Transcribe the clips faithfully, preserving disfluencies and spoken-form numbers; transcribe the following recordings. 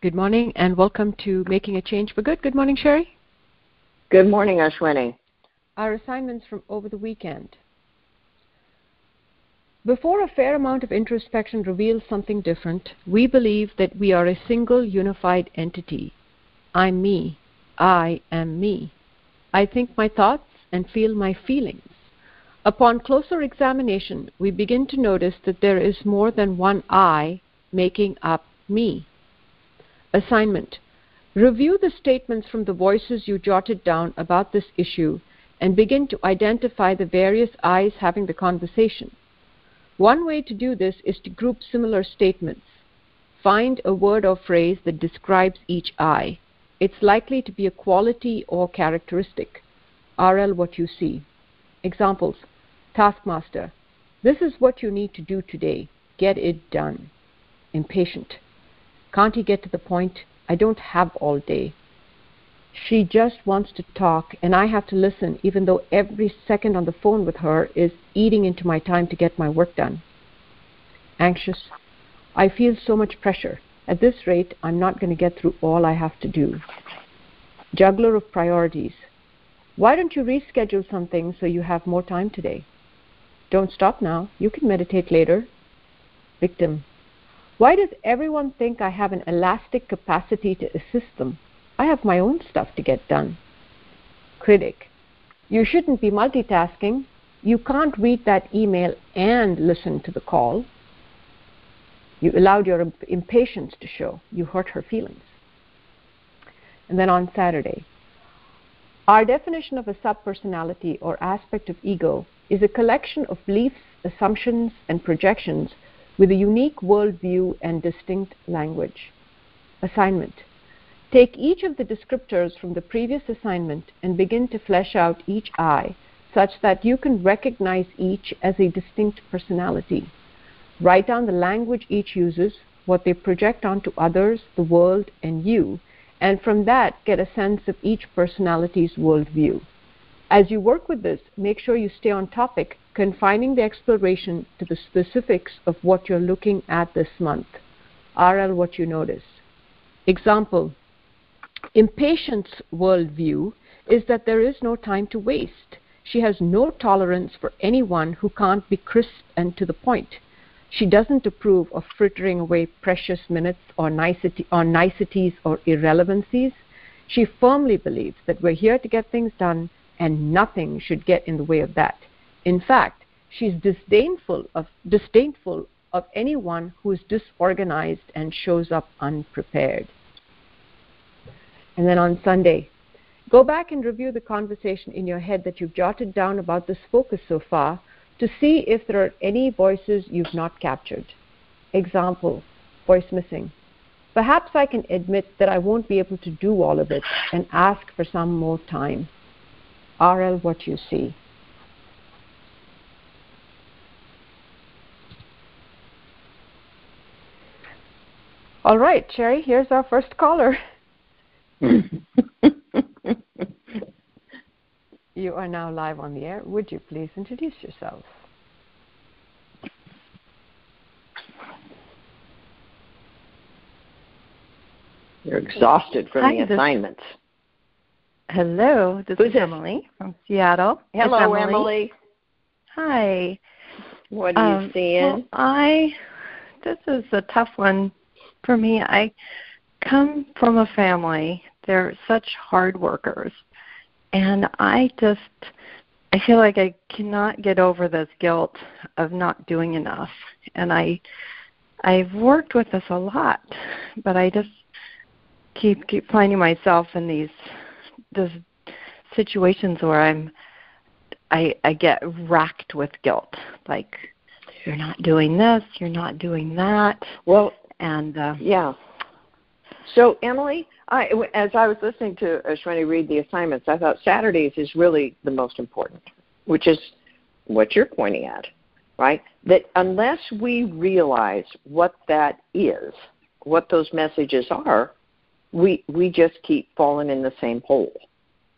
Good morning and welcome to Making a Change for Good. Good morning, Sherry. Good morning, Ashwini. Our assignments from over the weekend. Before a fair amount of introspection reveals something different, we believe that we are a single unified entity. I'm me. I am me. I think my thoughts and feel my feelings. Upon closer examination, we begin to notice that there is more than one I making up me. Assignment. Review the statements from the voices you jotted down about this issue and begin to identify the various I's having the conversation. One way to do this is to group similar statements. Find a word or phrase that describes each I. It's likely to be a quality or characteristic. R L what you see. Examples. Taskmaster. This is what you need to do today. Get it done. Impatient. Can't he get to the point? I don't have all day. She just wants to talk, and I have to listen, even though every second on the phone with her is eating into my time to get my work done. Anxious. I feel so much pressure. At this rate, I'm not going to get through all I have to do. Juggler of priorities. Why don't you reschedule something so you have more time today? Don't stop now. You can meditate later. Victim. Why does everyone think I have an elastic capacity to assist them? I have my own stuff to get done. Critic. You shouldn't be multitasking. You can't read that email and listen to the call. You allowed your impatience to show. You hurt her feelings. And then on Saturday. Our definition of a subpersonality or aspect of ego is a collection of beliefs, assumptions, and projections with a unique worldview and distinct language. Assignment. Take each of the descriptors from the previous assignment and begin to flesh out each I such that you can recognize each as a distinct personality. Write down the language each uses, what they project onto others, the world, and you, and from that get a sense of each personality's worldview. As you work with this, make sure you stay on topic, confining the exploration to the specifics of what you're looking at this month. R L what you notice. Example. Impatience worldview is that there is no time to waste. She has no tolerance for anyone who can't be crisp and to the point. She doesn't approve of frittering away precious minutes or, nicety, or niceties or irrelevancies. She firmly believes that we're here to get things done and nothing should get in the way of that. In fact, she's disdainful of, disdainful of anyone who is disorganized and shows up unprepared. And then on Sunday, go back and review the conversation in your head that you've jotted down about this focus so far to see if there are any voices you've not captured. Example, voice missing. Perhaps I can admit that I won't be able to do all of it and ask for some more time. R L what you see. All right, Sherry, here's our first caller. You are now live on the air. Would you please introduce yourself? You're exhausted from Hi, the assignments. This, hello, this Who's is this? Emily from Seattle. Hello, Emily. Emily. Hi. What are you um, seeing? Well, I, this is a tough one for me. I come from a family. They're such hard workers. And I just, I feel like I cannot get over this guilt of not doing enough. And I, I've worked with this a lot, but I just keep keep finding myself in these, these situations where I'm, I, I get racked with guilt. Like, you're not doing this, you're not doing that. Well, and uh, yeah. So, Emily, I, as I was listening to Ashwini read the assignments, I thought Saturdays is really the most important, which is what you're pointing at, right? That unless we realize what that is, what those messages are, we we just keep falling in the same hole,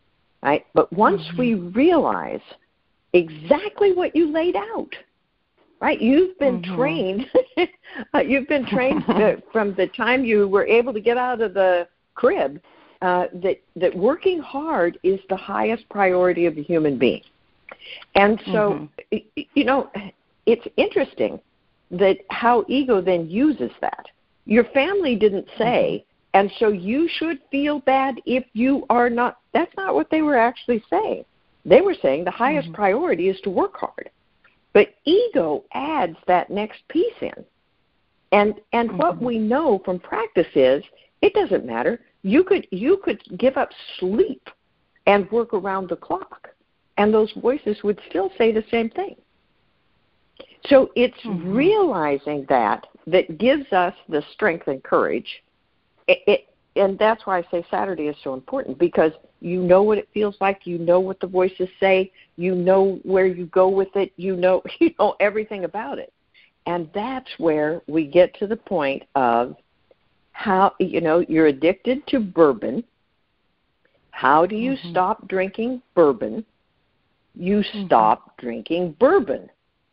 right? But once mm-hmm. we realize exactly what you laid out, right? You've been mm-hmm. trained. uh, you've been trained uh, from the time you were able to get out of the crib uh, that, that working hard is the highest priority of a human being. And so, mm-hmm. you know, it's interesting that how ego then uses that. Your family didn't say, mm-hmm. and so you should feel bad if you are not. That's not what they were actually saying. They were saying the highest mm-hmm. priority is to work hard. But ego adds that next piece in. And and mm-hmm. what we know from practice is it doesn't matter. You could you could give up sleep and work around the clock, and those voices would still say the same thing. So it's mm-hmm. realizing that that gives us the strength and courage. It, it, and that's why I say Saturday is so important, because you know what it feels like, you know what the voices say, you know where you go with it, you know you know everything about it. And that's where we get to the point of how, you know, you're addicted to bourbon. How do you mm-hmm. stop drinking bourbon? You mm-hmm. stop drinking bourbon.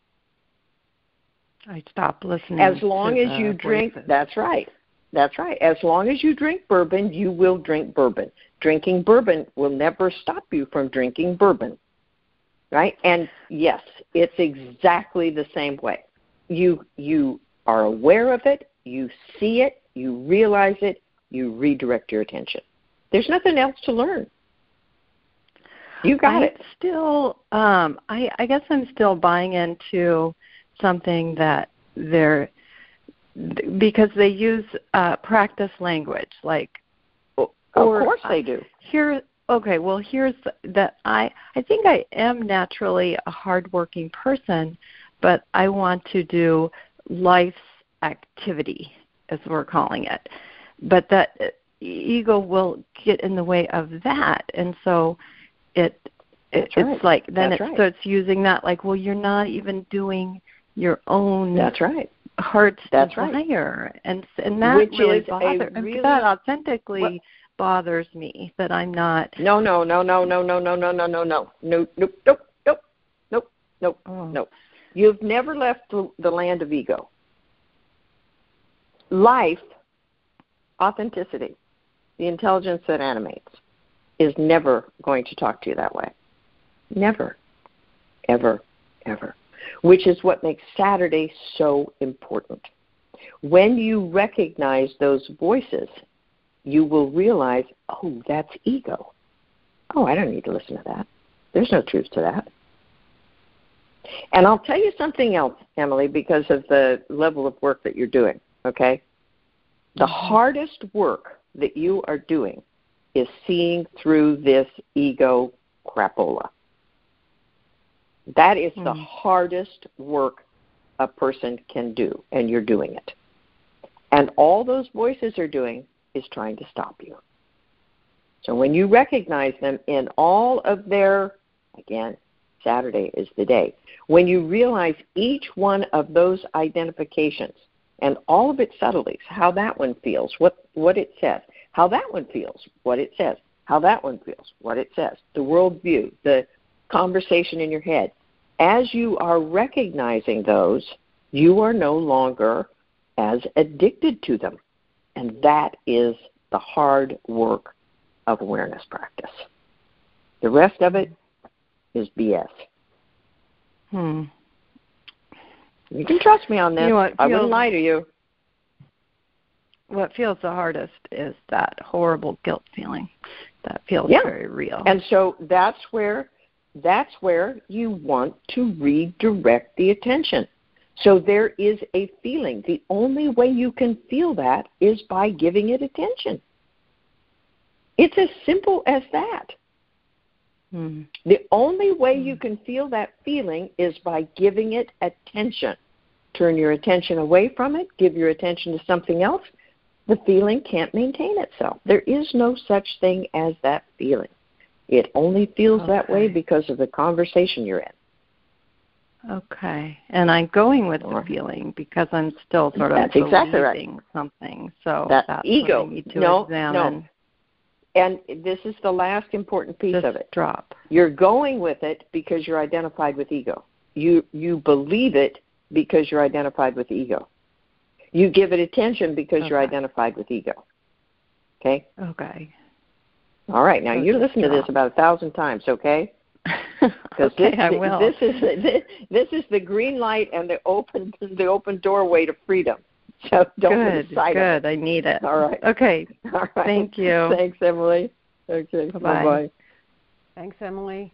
I stop listening. As long to as you drink, voices. That's right. That's right. As long as you drink bourbon, you will drink bourbon. Drinking bourbon will never stop you from drinking bourbon, right? And yes, it's exactly the same way. You you are aware of it, you see it, you realize it, you redirect your attention. There's nothing else to learn. You got I it. Still, um, I, I guess I'm still buying into something that they're, because they use uh, practice language, like, or, of course they do. Here, okay, well, here's that I, I think I am naturally a hardworking person, but I want to do life's activity, as we're calling it. But that ego will get in the way of that, and so it, it it's right. like then That's it right. starts using that, like, well, you're not even doing your own. That's right. Heart's That's desire, right. and and that Which really is bothers really, that authentically what, bothers me, that I'm not. No, no, no, no, no, no, no, no, no, no, no, nope, nope, nope, nope, nope, nope, oh. nope. You've never left the, the land of ego. Life, authenticity, the intelligence that animates, is never going to talk to you that way. Never, ever, ever. Which is what makes Saturday so important. When you recognize those voices, you will realize, oh, that's ego. Oh, I don't need to listen to that. There's no truth to that. And I'll tell you something else, Emily, because of the level of work that you're doing, okay? The hardest work that you are doing is seeing through this ego crapola. That is mm. the hardest work a person can do, and you're doing it. And all those voices are doing is trying to stop you. So when you recognize them in all of their, again, Saturday is the day, when you realize each one of those identifications and all of its subtleties, how that one feels, what, what it says, how that one feels, what it says, how that one feels, what it says, the worldview, the conversation in your head. As you are recognizing those, you are no longer as addicted to them. And that is the hard work of awareness practice. The rest of it is B S. Hmm. You can trust me on this. You know what I feels, wouldn't lie to you. What feels the hardest is that horrible guilt feeling. That feels yeah. very real. And so that's where that's where you want to redirect the attention. So there is a feeling. The only way you can feel that is by giving it attention. It's as simple as that. Hmm. The only way you can feel that feeling is by giving it attention. Turn your attention away from it, give your attention to something else. The feeling can't maintain itself. There is no such thing as that feeling. It only feels okay. that way because of the conversation you're in. Okay. And I'm going with the feeling because I'm still sort of that's believing exactly right. something. So that that's ego. what I need to no, examine. No. And this is the last important piece Just of it. Drop. You're going with it because you're identified with ego. You you believe it because you're identified with ego. You give it attention because okay. you're identified with ego. Okay? Okay. All right. Now, So you listen to this about a thousand times, okay? Because okay, this, I will. this is this, this is the green light and the open the open doorway to freedom. So don't good, lose sight good. of it. I need it. All right. Okay. All right. Thank you. Thanks, Emily. Okay. Bye-bye. Bye-bye. Thanks, Emily.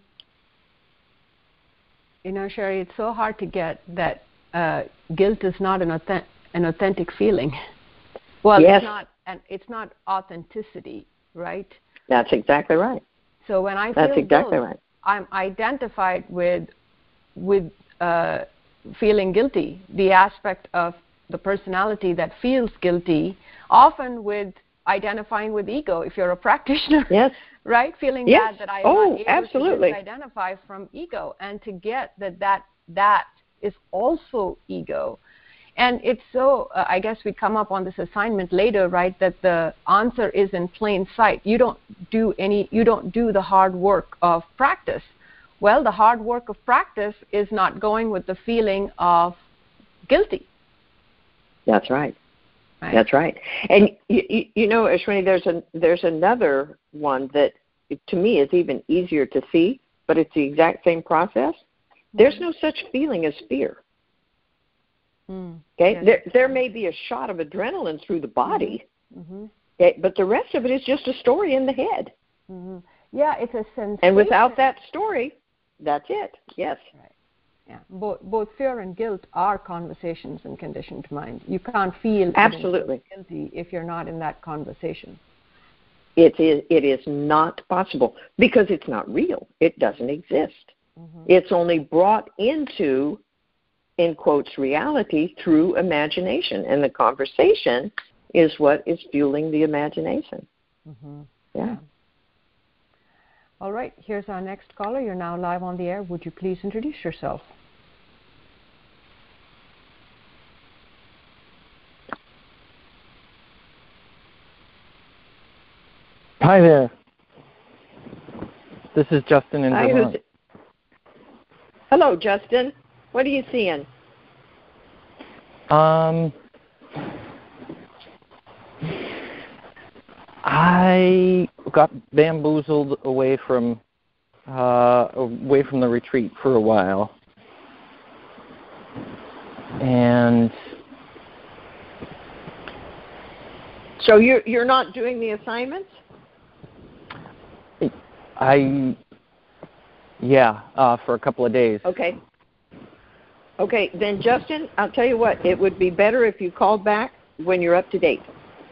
You know, Sherry, it's so hard to get that uh, guilt is not an, authentic, an authentic feeling. Well, yes. it's not, and it's not authenticity, right? That's exactly right. So when I That's feel exactly guilt, right. I'm identified with with uh, feeling guilty, the aspect of the personality that feels guilty, often with identifying with ego. If you're a practitioner, yes, right, feeling yes. bad that I'm oh, not able absolutely. to identify from ego, and to get that that that is also ego. And it's so, uh, I guess we come up on this assignment later, right, that the answer is in plain sight. You don't do any, you don't do the hard work of practice. Well, the hard work of practice is not going with the feeling of guilty. That's right. Right. That's right. And you, you, you know, Ashwini, there's a there's another one that to me is even easier to see, but it's the exact same process. Mm-hmm. There's no such feeling as fear. Mm, okay, yes. there there may be a shot of adrenaline through the body, mm-hmm. okay, but the rest of it is just a story in the head. Mm-hmm. Yeah, it's a sensation. And without that story, that's it. Yes. Right. Yeah. Both both fear and guilt are conversations in conditioned mind. You can't feel absolutely guilty if you're not in that conversation. It is it is not possible because it's not real. It doesn't exist. Mm-hmm. It's only brought into, in quotes, reality through imagination, and the conversation is what is fueling the imagination. Mm-hmm. Yeah. yeah. All right, here's our next caller. You're now live on the air. Would you please introduce yourself? Hi there. This is Justin in Hi, Vermont. who's... Hello, Justin. What are you seeing? Um, I got bamboozled away from uh, away from the retreat for a while, and so you're you're not doing the assignments? I yeah, uh, for a couple of days. Okay. Okay, then Justin, I'll tell you what, it would be better if you called back when you're up to date,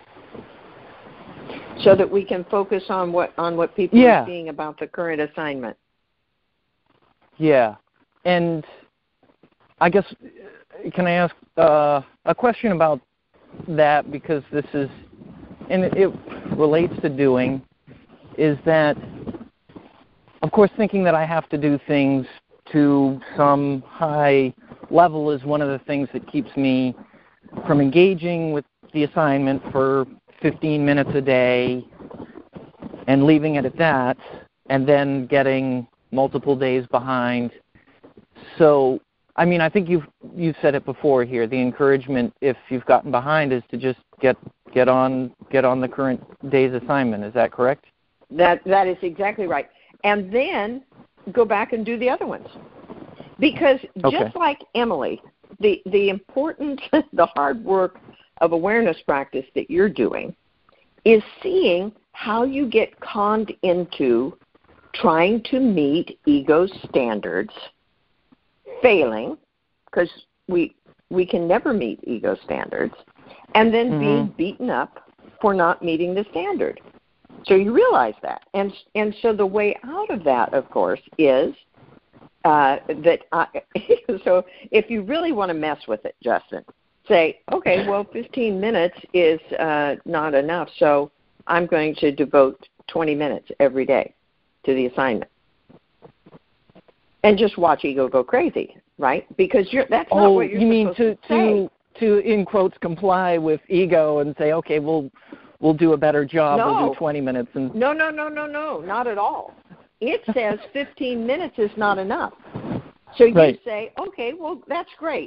so that we can focus on what on what people yeah. are seeing about the current assignment. Yeah, and I guess, can I ask uh, a question about that, because this is, and it, it relates to doing, is that, of course, thinking that I have to do things to some high level is one of the things that keeps me from engaging with the assignment for fifteen minutes a day and leaving it at that, and then getting multiple days behind. So, I mean, I think you've you've said it before here. The encouragement, if you've gotten behind, is to just get get on get on the current day's assignment. Is that correct? That that is exactly right. And then go back and do the other ones. Because okay. just like Emily, the, the important, the hard work of awareness practice that you're doing is seeing how you get conned into trying to meet ego's standards, failing, because we, we can never meet ego standards, and then mm-hmm. being beaten up for not meeting the standard. So you realize that. And and so the way out of that, of course, is uh, that I, so if you really want to mess with it, Justin, say, okay, well, fifteen minutes is uh, not enough, so I'm going to devote twenty minutes every day to the assignment. And just watch ego go crazy, right? Because you're, that's oh, not what you're you mean supposed to, to say. to, in quotes, comply with ego and say, okay, we'll, we'll do a better job, no. we'll do twenty minutes. And No, no, no, no, no, not at all. It says fifteen minutes is not enough. So you right. say, okay, well, that's great.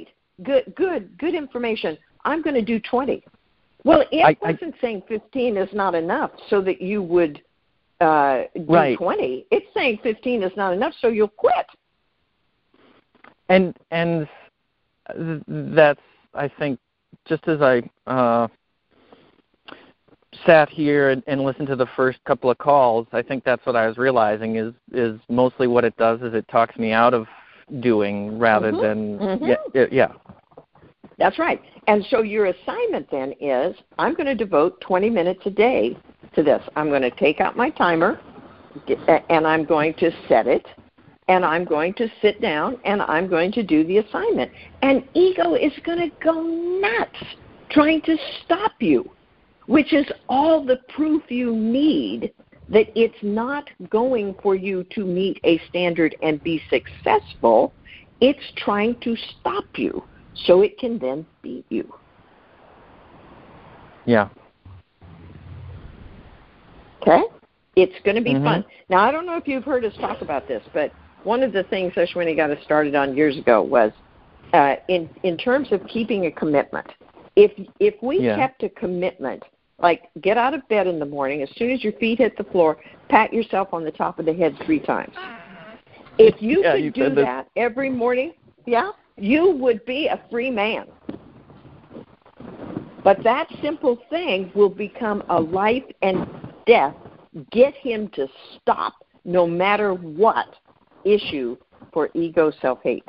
good, good, good information. I'm going to do twenty. Well, it I, wasn't I, saying fifteen is not enough so that you would uh, do right. twenty. It's saying fifteen is not enough so you'll quit. And and that's, I think, just as I uh, sat here and, and listened to the first couple of calls, I think that's what I was realizing is is mostly what it does is it talks me out of doing rather mm-hmm. than mm-hmm. yeah, yeah. That's right. And so your assignment then is I'm going to devote twenty minutes a day to this. I'm going to take out my timer and I'm going to set it and I'm going to sit down and I'm going to do the assignment. And ego is going to go nuts trying to stop you, which is all the proof you need that it's not going for you to meet a standard and be successful. It's trying to stop you so it can then beat you. Yeah. Okay? It's going to be mm-hmm. fun. Now, I don't know if you've heard us talk about this, but one of the things Ashwini got us started on years ago was uh, in, in terms of keeping a commitment. If, if we yeah. kept a commitment, like get out of bed in the morning, as soon as your feet hit the floor, pat yourself on the top of the head three times. If you yeah, could you do that every morning, yeah, you would be a free man. But that simple thing will become a life and death. Get him to stop no matter what issue for ego self-hate.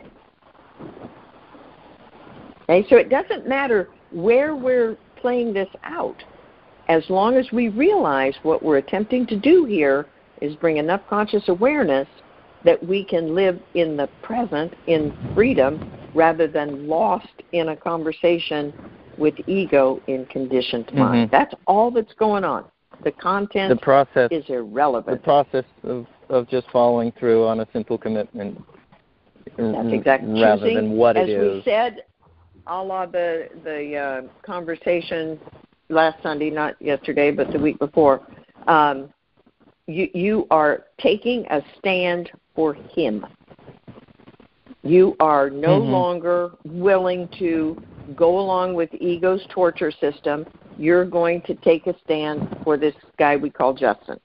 Okay, so it doesn't matter where we're playing this out. As long as we realize what we're attempting to do here is bring enough conscious awareness that we can live in the present in freedom rather than lost in a conversation with ego in conditioned mm-hmm. mind. That's all that's going on. The content the process, is irrelevant. The process of, of just following through on a simple commitment That's exactly rather Choosing, than what it is. As we said, a la the, the uh, conversation last Sunday, not yesterday, but the week before, um, you, you are taking a stand for him. You are no mm-hmm. longer willing to go along with ego's torture system. You're going to take a stand for this guy we call Justin.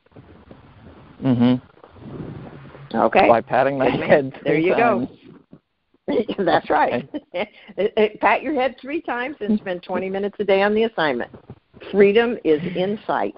Mm-hmm. Okay. By patting my Good head three There you times. go. That's right. Pat your head three times and spend twenty minutes a day on the assignment. Freedom is in sight.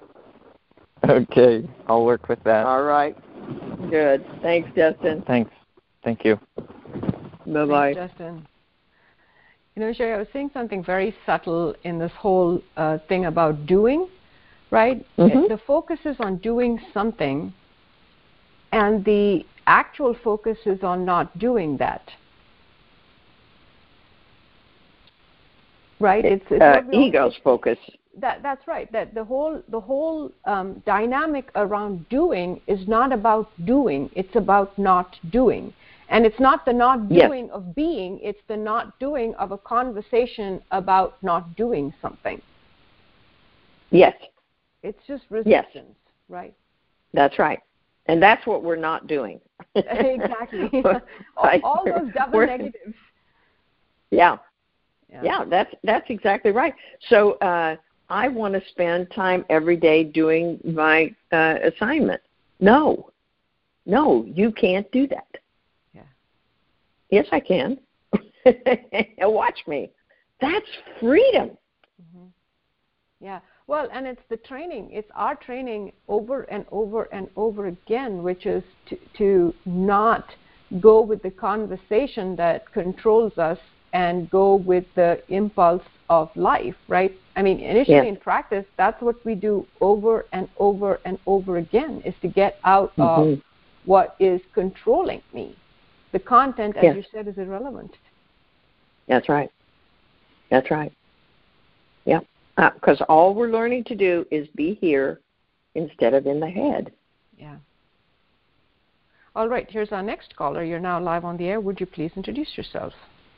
Okay. I'll work with that. All right. Good. Thanks, Justin. Thanks. Thank you. Bye-bye. Thanks, Justin. You know, Sherry, I was seeing something very subtle in this whole uh, thing about doing, right? Mm-hmm. The focus is on doing something, and the actual focus is on not doing that. Right? It's, it's uh, ego's focus. That, that's right. That the whole the whole um, dynamic around doing is not about doing. It's about not doing. And it's not the not doing yes. of being. It's the not doing of a conversation about not doing something. Yes. It's just resistance, yes. right? That's right. And that's what we're not doing. Exactly. all, all those double negatives. Yeah. yeah. Yeah, that's that's exactly right. So uh, I want to spend time every day doing my uh, assignment. No. No, you can't do that. Yeah. Yes, I can. Watch me. That's freedom. Mm-hmm. Yeah. Well, and it's the training. It's our training over and over and over again, which is to, to not go with the conversation that controls us and go with the impulse of life, right? I mean, initially yeah. in practice, that's what we do over and over and over again, is to get out mm-hmm. of what is controlling me. The content, as yes. you said, is irrelevant. That's right. That's right. Yeah. Because uh, all we're learning to do is be here instead of in the head. Yeah. All right. Here's our next caller. You're now live on the air. Would you please introduce yourself?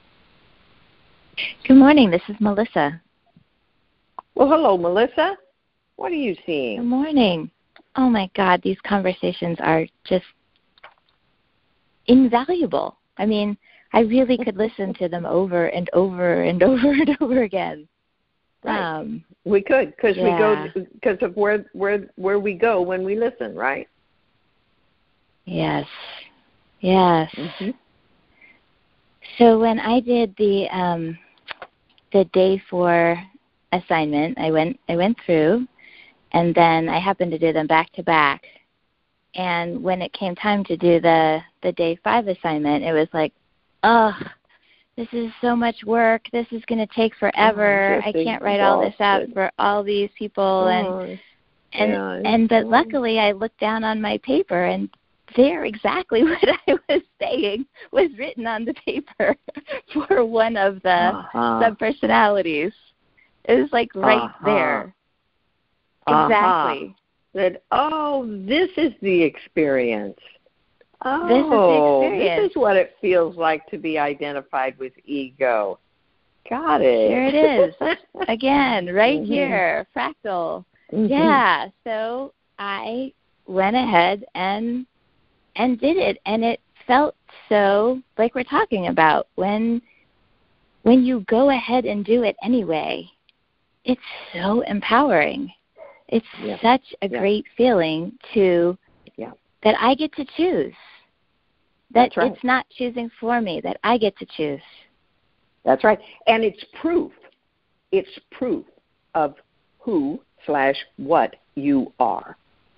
Good morning. This is Melissa. Well, hello, Melissa. What are you seeing? Good morning. Oh, my God. These conversations are just invaluable. I mean, I really could listen to them over and over and over and over again. Right. Um, we could because yeah. we go because of where where where we go when we listen, right? Yes. Yes. Mm-hmm. So when I did the um, the day four assignment, I went I went through, and then I happened to do them back to back. And when it came time to do the the day five assignment, it was like, oh, this is so much work. This is going to take forever. Oh, I can't write all this out for all these people. And oh, and yeah, and but oh. luckily, I looked down on my paper, and there exactly what I was saying was written on the paper for one of the uh-huh. sub-personalities. It was like right uh-huh. there. Uh-huh. Exactly. That, oh, this is the experience. Oh, this is the experience. This is what it feels like to be identified with ego. Got it. Here it is. Again, right mm-hmm. here, fractal. Mm-hmm. Yeah, so I went ahead and and did it, and it felt so like we're talking about when when you go ahead and do it anyway. It's so empowering. It's yeah. such a yeah. great feeling to yeah. that I get to choose. That right. it's not choosing for me, that I get to choose. That's right. And it's proof. It's proof of who slash what you are.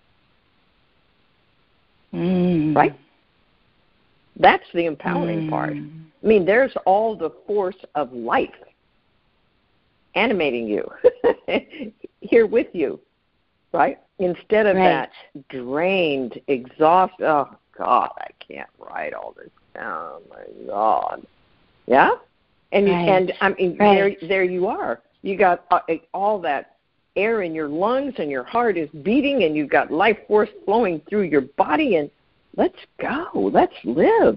Mm. Right? That's the empowering mm. part. I mean, there's all the force of life animating you, here with you, right? Instead of right. that drained, exhausted, oh, God, I can't write all this down. Oh, my God. Yeah? And, right. you, and I mean, right. there, there you are. You got uh, all that air in your lungs, and your heart is beating, and you've got life force flowing through your body, and let's go. Let's live.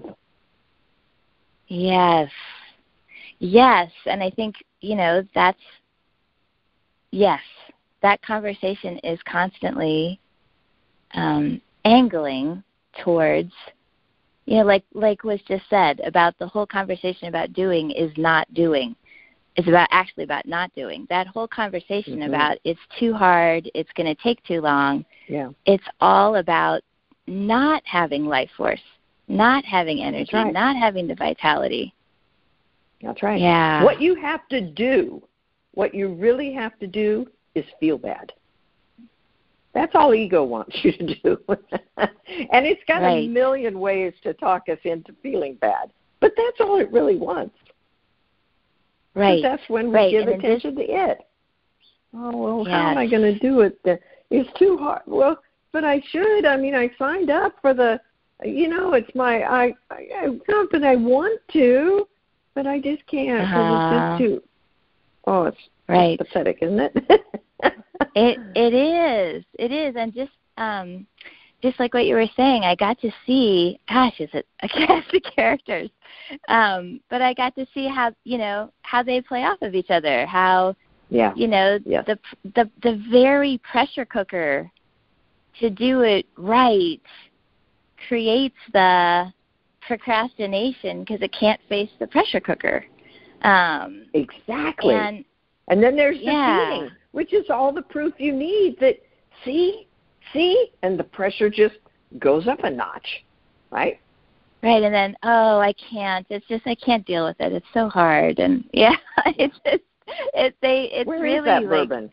Yes. Yes. And I think, you know, that's, yes, that conversation is constantly um, angling towards, you know, like like was just said about the whole conversation about doing is not doing. It's about actually about not doing. That whole conversation mm-hmm. about it's too hard, it's going to take too long. Yeah. It's all about not having life force, not having energy, right. not having the vitality. That's right. Yeah. What you have to do, what you really have to do is feel bad. That's all ego wants you to do. And it's got right. a million ways to talk us into feeling bad. But that's all it really wants. Right. That's when we right. give and attention this, to it. Oh, well, yes. how am I going to do it? It's too hard. Well, but I should. I mean, I signed up for the, you know, it's my, I, I, I not that I want to, but I just can't because uh-huh. it's just too, oh, it's right. pathetic, isn't it? it it is. It is. And just um, just like what you were saying, I got to see, gosh, is it a cast of characters? Um, but I got to see how, you know, how they play off of each other, how, yeah. you know, yes. the the the very pressure cooker to do it right creates the procrastination because it can't face the pressure cooker. Um, exactly. And, and then there's the yeah. feeling, which is all the proof you need that, see, see, and the pressure just goes up a notch, right? Right, and then, oh, I can't. It's just I can't deal with it. It's so hard. And, yeah, it's just, it, they, it's Where really is that like, bourbon?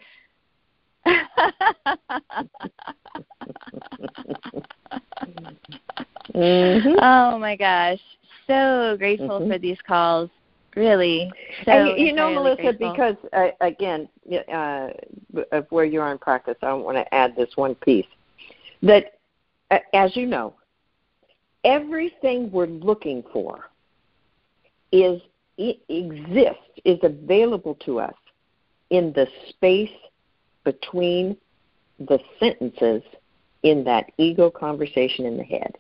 mm-hmm. Oh my gosh, so grateful mm-hmm. for these calls. Really, so and you, you know, Melissa, grateful. because uh, again, uh, of where you're in practice, I want to add this one piece that, uh, as you know, everything we're looking for is it exists is available to us in the space between the sentences in that ego conversation in the head.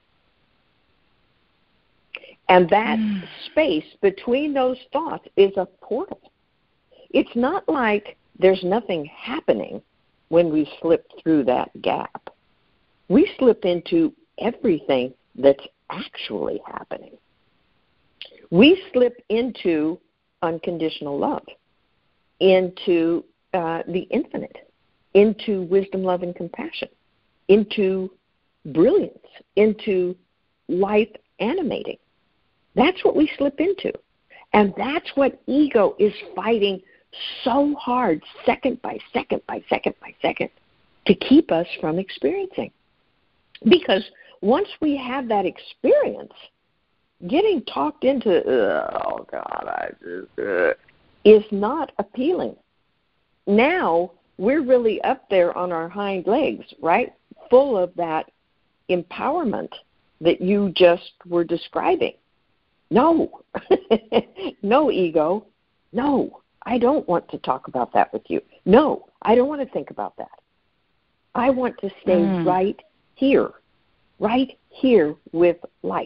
And that mm. space between those thoughts is a portal. It's not like there's nothing happening when we slip through that gap. We slip into everything that's actually happening. we slip into unconditional love, into uh, the infinite, into wisdom, love, and compassion, into brilliance, into life animating. That's what we slip into. And that's what ego is fighting so hard, second by second by second by second, to keep us from experiencing. Because once we have that experience, getting talked into, oh, God, I just, uh, is not appealing. Now we're really up there on our hind legs, right, full of that empowerment that you just were describing. No, no, ego, no, I don't want to talk about that with you. No, I don't want to think about that. I want to stay mm. right here, right here with life.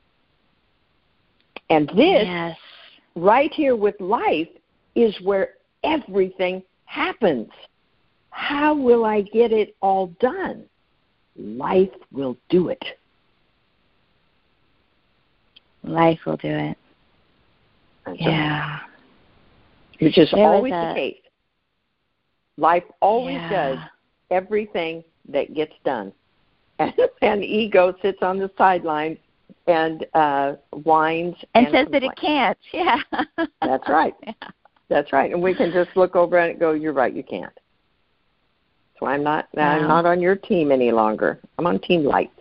And this, yes. right here with life, is where everything happens. How will I get it all done? Life will do it. Life will do it. That's yeah. Right. Which is there always a, the case. Life always yeah. does everything that gets done. And, and ego sits on the sidelines and uh, whines and, and says complains. that it can't. Yeah. That's right. Yeah. That's right. And we can just look over at it and go, you're right, you can't. So I'm not Wow. I'm not on your team any longer. I'm on Team Light.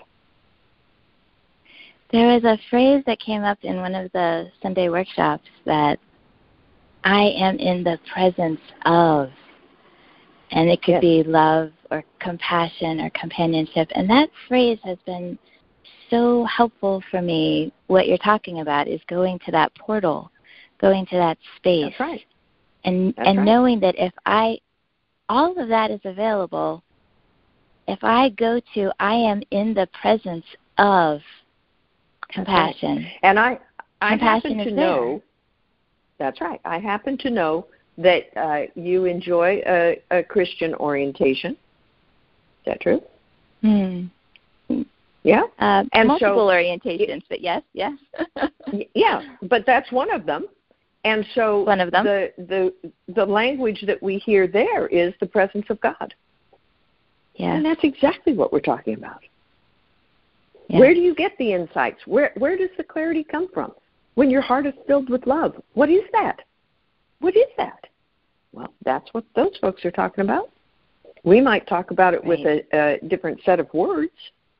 There was a phrase that came up in one of the Sunday workshops that I am in the presence of, and it could yes. be love or compassion or companionship. And that phrase has been so helpful for me. What you're talking about is going to that portal, going to that space. That's right. And, That's and right. knowing that if I, all of that is available, if I go to, I am in the presence of compassion. Right. And I, I compassion happen to is know, there. That's right, I happen to know that uh, you enjoy a, a Christian orientation. Is that true? Hmm. Yeah? Uh, and multiple so, orientations, it, but yes, yes. yeah, but that's one of them. And so one of them. The, the, the language that we hear there is the presence of God. Yeah. And that's exactly what we're talking about. Yeah. Where do you get the insights? Where where does the clarity come from? When your heart is filled with love. What is that? What is that? Well, that's what those folks are talking about. We might talk about it right. with a, a different set of words.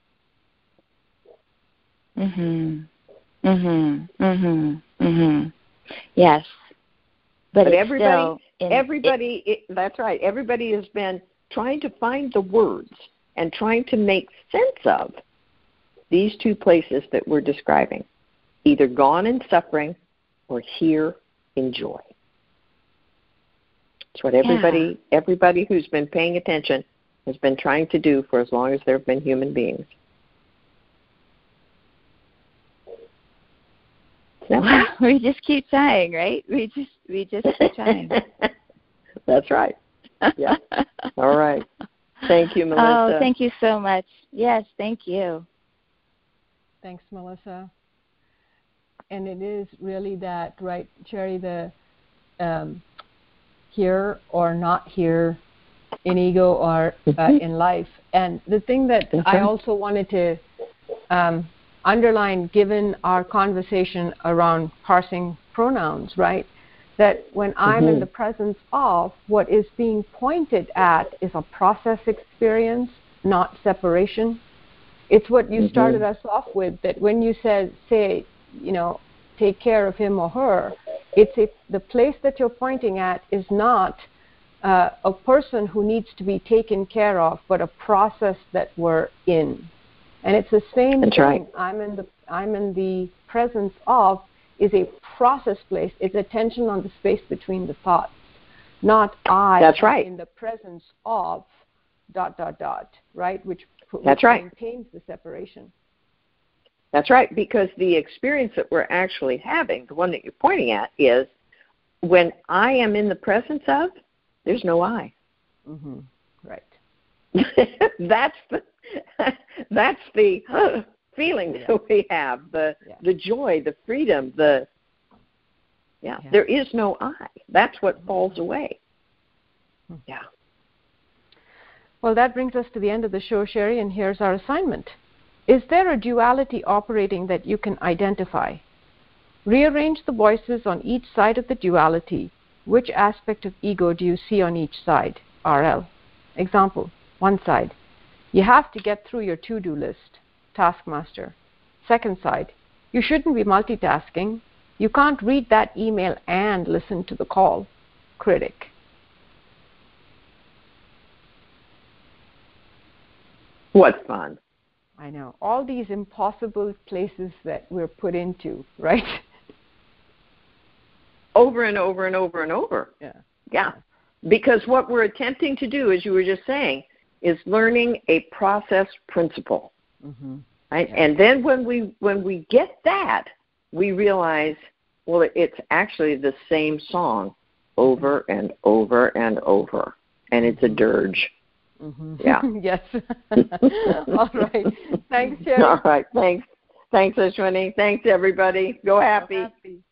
Mhm. Mhm. Mhm. Mhm. Yes. But, But it's everybody, still in, everybody, it, that's right. Everybody has been trying to find the words and trying to make sense of these two places that we're describing, either gone in suffering or here in joy. It's what everybody, yeah. everybody who's been paying attention has been trying to do for as long as there have been human beings. Wow, we just keep trying, right? We just we just keep trying. That's right. Yeah. All right. Thank you, Melissa. Oh, thank you so much. Yes, thank you. Thanks, Melissa. And it is really that, right, Cherry, the um, here or not here in ego or uh, in life. And the thing that That's I right. also wanted to um, underline, given our conversation around parsing pronouns, right, that when I'm mm-hmm. in the presence of, what is being pointed at is a process experience, not separation. It's what you mm-hmm. started us off with, that when you said, say, you know, take care of him or her, it's a, the place that you're pointing at is not uh, a person who needs to be taken care of, but a process that we're in. And it's the same That's thing. Right. I'm in the I'm in the presence of is a process place. It's attention on the space between the thoughts, not I That's am right. in the presence of dot dot dot, right? Which, which That's right. maintains the separation. That's right, because the experience that we're actually having, the one that you're pointing at, is when I am in the presence of, there's no I. Mm-hmm. Right. that's the that's the uh, feeling yeah. that we have, the yeah. the joy, the freedom, the Yeah. Yeah. There is no I. That's what falls away. Yeah. Well, that brings us to the end of the show, Sherry, and here's our assignment. Is there a duality operating that you can identify? Rearrange the voices on each side of the duality. Which aspect of ego do you see on each side? R L. Example, one side. You have to get through your to-do list. Taskmaster. Second side. You shouldn't be multitasking. You can't read that email and listen to the call. Critic. What fun. I know. All these impossible places that we're put into, right? Over and over and over and over. Yeah. Yeah. Because what we're attempting to do, as you were just saying, is learning a process principle. Mm-hmm. Right? Yeah. And then when we when we get that, we realize, well, it's actually the same song over and over and over. And it's a dirge. Mm-hmm. Yeah. Yes. All right. Thanks, Sherry. All right. Thanks. Thanks, Ashwini. Thanks, everybody. Go happy. Go happy.